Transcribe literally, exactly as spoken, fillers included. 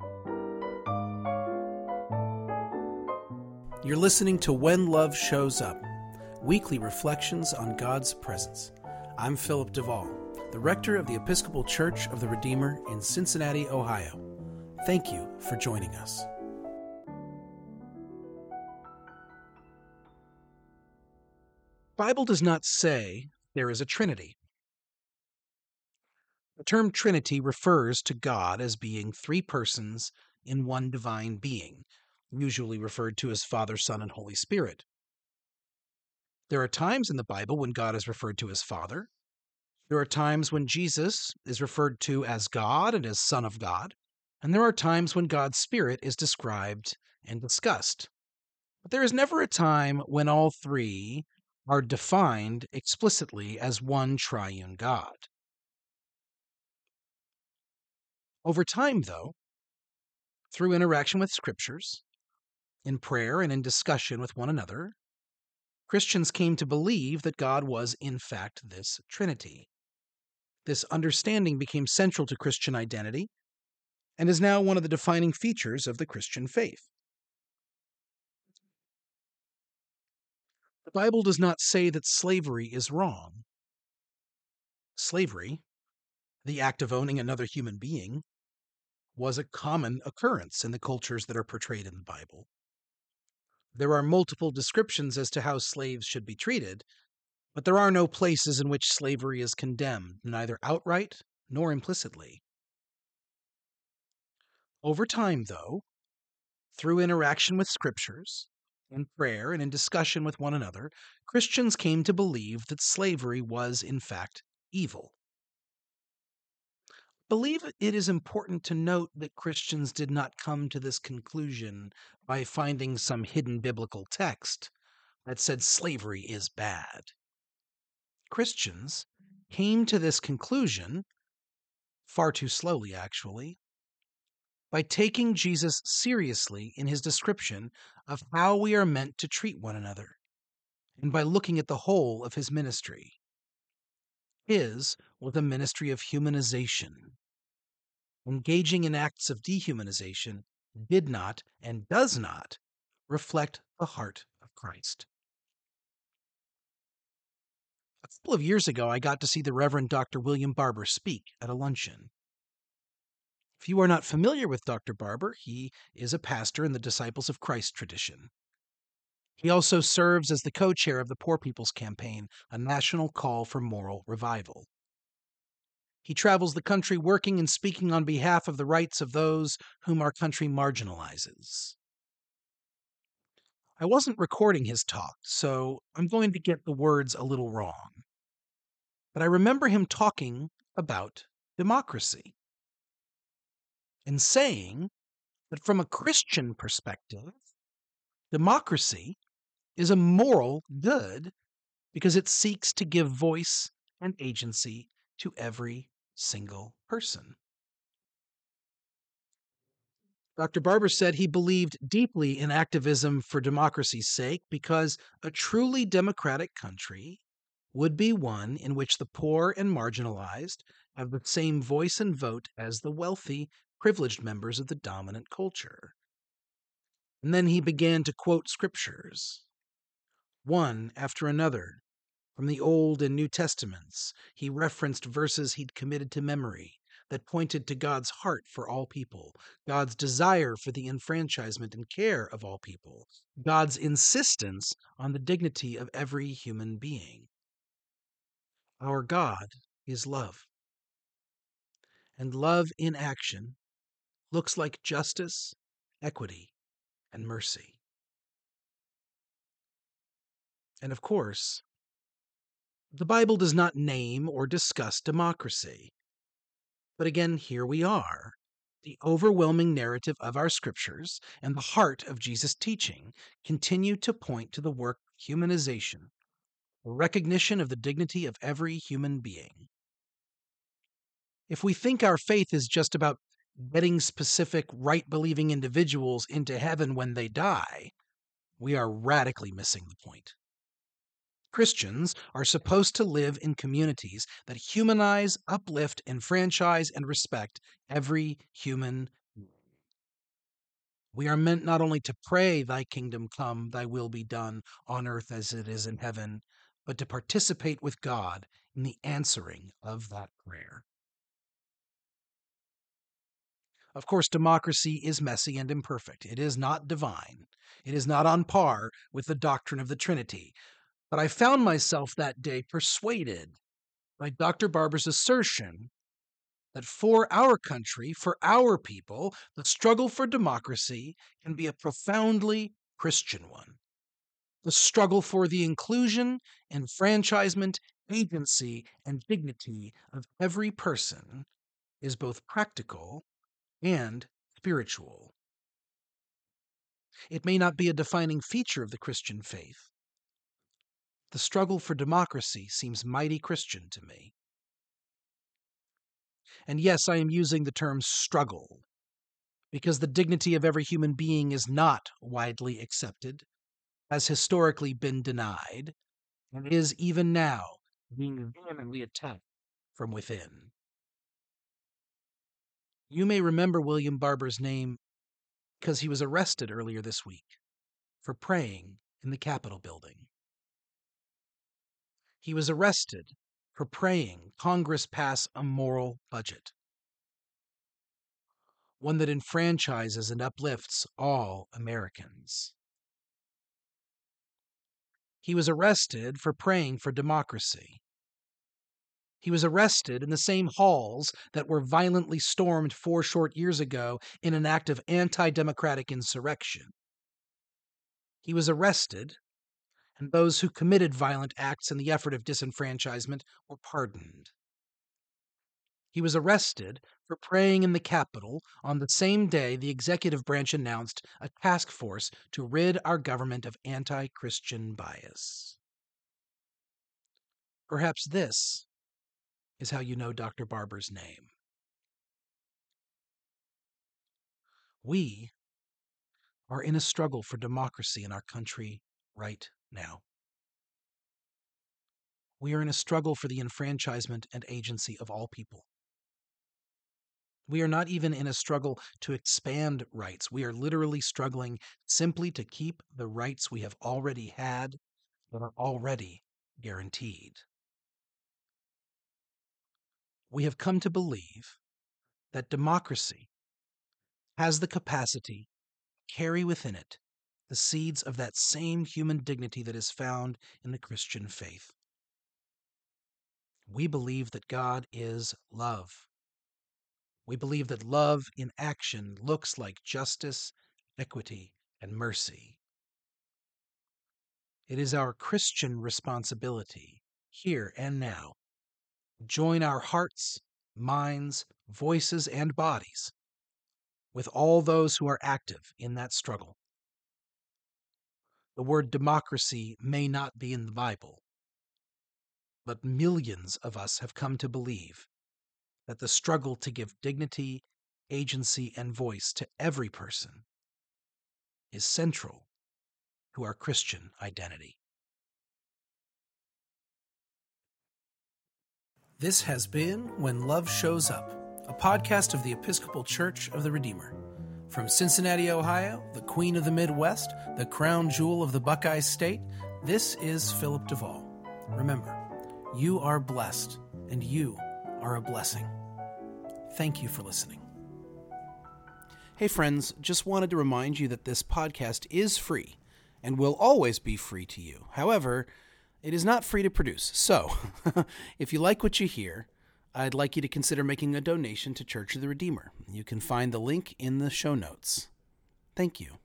You're listening to When Love Shows Up, weekly reflections on God's presence. I'm Philip Duvall, the rector of the Episcopal Church of the Redeemer in Cincinnati, Ohio. Thank you for joining us. The Bible does not say there is a Trinity. The term Trinity refers to God as being three persons in one divine being, usually referred to as Father, Son, and Holy Spirit. There are times in the Bible when God is referred to as Father. There are times when Jesus is referred to as God and as Son of God. And there are times when God's Spirit is described and discussed. But there is never a time when all three are defined explicitly as one triune God. Over time, though, through interaction with scriptures, in prayer and in discussion with one another, Christians came to believe that God was, in fact, this Trinity. This understanding became central to Christian identity and is now one of the defining features of the Christian faith. The Bible does not say that slavery is wrong. Slavery, the act of owning another human being, was a common occurrence in the cultures that are portrayed in the Bible. There are multiple descriptions as to how slaves should be treated, but there are no places in which slavery is condemned, neither outright nor implicitly. Over time, though, through interaction with scriptures, in prayer and in discussion with one another, Christians came to believe that slavery was, in fact, evil. I believe it is important to note that Christians did not come to this conclusion by finding some hidden biblical text that said slavery is bad. Christians came to this conclusion, far too slowly actually, by taking Jesus seriously in his description of how we are meant to treat one another, and by looking at the whole of his ministry. His was a ministry of humanization. Engaging in acts of dehumanization did not and does not reflect the heart of Christ. A couple of years ago, I got to see the Reverend Doctor William Barber speak at a luncheon. If you are not familiar with Doctor Barber, he is a pastor in the Disciples of Christ tradition. He also serves as the co-chair of the Poor People's Campaign, a national call for moral revival. He travels the country working and speaking on behalf of the rights of those whom our country marginalizes. I wasn't recording his talk, so I'm going to get the words a little wrong. But I remember him talking about democracy and saying that from a Christian perspective, democracy is a moral good because it seeks to give voice and agency to every single person. Doctor Barber said he believed deeply in activism for democracy's sake because a truly democratic country would be one in which the poor and marginalized have the same voice and vote as the wealthy, privileged members of the dominant culture. And then he began to quote scriptures, one after another. From the Old and New Testaments, he referenced verses he'd committed to memory that pointed to God's heart for all people, God's desire for the enfranchisement and care of all people, God's insistence on the dignity of every human being. Our God is love. And love in action looks like justice, equity, and mercy. And of course, the Bible does not name or discuss democracy. But again, here we are. The overwhelming narrative of our scriptures and the heart of Jesus' teaching continue to point to the work of humanization, the recognition of the dignity of every human being. If we think our faith is just about getting specific right-believing individuals into heaven when they die, we are radically missing the point. Christians are supposed to live in communities that humanize, uplift, enfranchise, and respect every human being. We are meant not only to pray, "Thy kingdom come, thy will be done on earth as it is in heaven," but to participate with God in the answering of that prayer. Of course, democracy is messy and imperfect. It is not divine. It is not on par with the doctrine of the Trinity. But I found myself that day persuaded by Doctor Barber's assertion that for our country, for our people, the struggle for democracy can be a profoundly Christian one. The struggle for the inclusion, enfranchisement, agency, and dignity of every person is both practical and spiritual. It may not be a defining feature of the Christian faith. The struggle for democracy seems mighty Christian to me. And yes, I am using the term struggle because the dignity of every human being is not widely accepted, has historically been denied, and is even now being vehemently attacked from within. You may remember William Barber's name because he was arrested earlier this week for praying in the Capitol building. He was arrested for praying Congress pass a moral budget, one that enfranchises and uplifts all Americans. He was arrested for praying for democracy. He was arrested in the same halls that were violently stormed four short years ago in an act of anti-democratic insurrection. He was arrested, and those who committed violent acts in the effort of disenfranchisement were pardoned. He was arrested for praying in the Capitol on the same day the executive branch announced a task force to rid our government of anti-Christian bias. Perhaps this is how you know Doctor Barber's name. We are in a struggle for democracy in our country right now. We are in a struggle for the enfranchisement and agency of all people. We are not even in a struggle to expand rights. We are literally struggling simply to keep the rights we have already had that are already guaranteed. We have come to believe that democracy has the capacity to carry within it the seeds of that same human dignity that is found in the Christian faith. We believe that God is love. We believe that love in action looks like justice, equity, and mercy. It is our Christian responsibility, here and now, to join our hearts, minds, voices, and bodies with all those who are active in that struggle. The word democracy may not be in the Bible, but millions of us have come to believe that the struggle to give dignity, agency, and voice to every person is central to our Christian identity. This has been When Love Shows Up, a podcast of the Episcopal Church of the Redeemer. From Cincinnati, Ohio, the Queen of the Midwest, the crown jewel of the Buckeye State, this is Philip Duvall. Remember, you are blessed, and you are a blessing. Thank you for listening. Hey friends, just wanted to remind you that this podcast is free and will always be free to you. However, it is not free to produce. So, if you like what you hear, I'd like you to consider making a donation to Church of the Redeemer. You can find the link in the show notes. Thank you.